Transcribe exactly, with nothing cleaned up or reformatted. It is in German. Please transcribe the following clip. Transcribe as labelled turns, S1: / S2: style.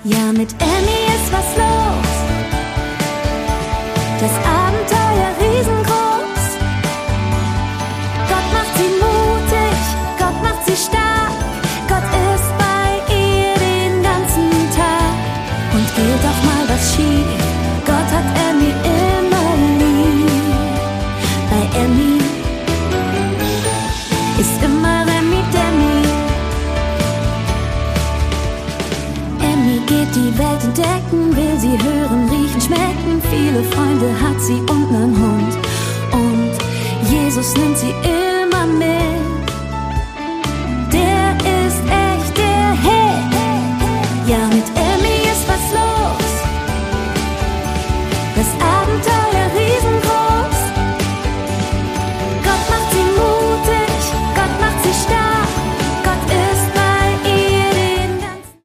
S1: Ja, mit Emmy ist was los. Das Abenteuer riesengroß. Gott macht sie mutig, Gott macht sie stark. Gott ist bei ihr den ganzen Tag. Und geht auch mal was schief, Gott hat Emmy immer lieb. Bei Emmy ist immer Remi Demi. Emmy geht die Welt entdecken, will sie hören, riechen, schmecken. Viele Freunde hat sie und nen Hund. Und Jesus nimmt sie immer mit.